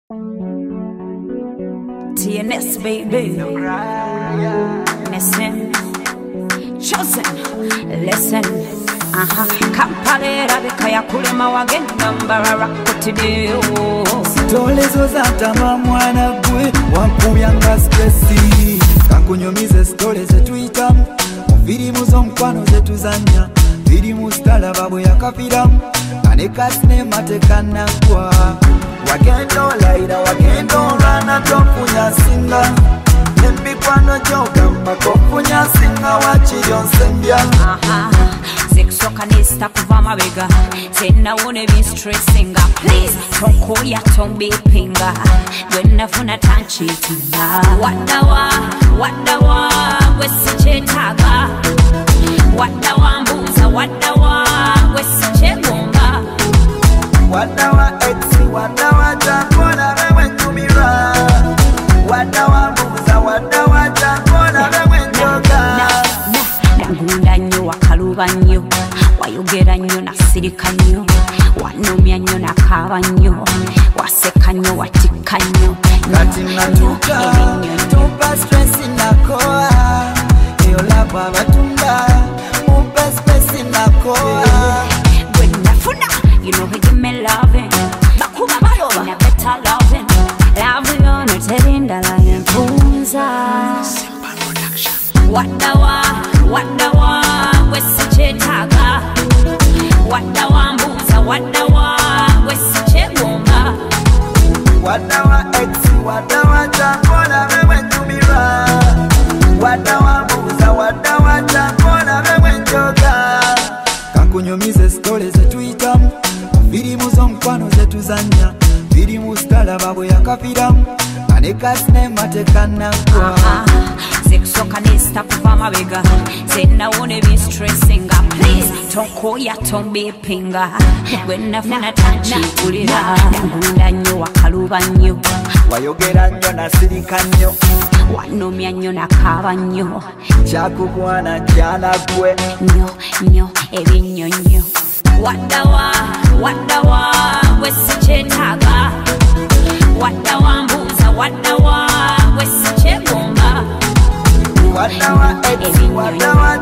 TNS baby. Listen, chosen. Listen. Kampalera bikaya kulema wagenda mbarara kutideo. Tolezo za tama mwana gwe wankuyanga stressi. Kankunyomize stole zetuita Virimu zomkwano zetuzanya Virimu stala babu ya kafiramu Kanekasne matekana kwa Wakendo laida wakendo rana tofunya singa Nembikwano joga makofunya singa wachiyonsembya Sexokanista kuva mabega Zena wone be stressinga Please, toko ya tombi pinga Gwena funa tanchitinga Wadawa, wesi chetaga Wadawa mbuza, wadawa, wesi chegonga Wadawa exi, wadawa jakona wewe njumira Wadawa mbuza, wadawa jakona wewe njoga Nangunda nyo wakaluba nyo Wayogera nyo nasirika nyo Wanomya nyo nakaba nyo Waseka nyo watika nyo Kati natuka, tupa stressi nakoa Eyo lapa batunda, upe stressi nakoa When nafuna, you know he give me loving Bakuba bayoba, na better loving Love yonu terinda la yempunza Wadawa, wesi chetaga Wadawa mbuza, wadawa, wesi chegonga Wadawa exi, wadawa jakona wewe njumira Wadawa mbuza, wadawa jakona wewe njoga Kankunyomize stole zetuita Virimu zomkwano zetuzanya Virimu stala babu ya kafiramu Kanekasne matekana kwa Sexokanista kuva mabega Zena wone be stressinga Please, toko ya tombi pinga Gwena funa tanchikulira Nangunda nyo wakaluba nyo Wayogera nyo nasirika nyo Wanomya nyo nakaba nyo Chakukwana kyana kwe Nyo, ebinyo nyo Wadawa, wesi chetaga Wadawa mbuza, wadawa, wesi chegonga Wadawa exi, wadawa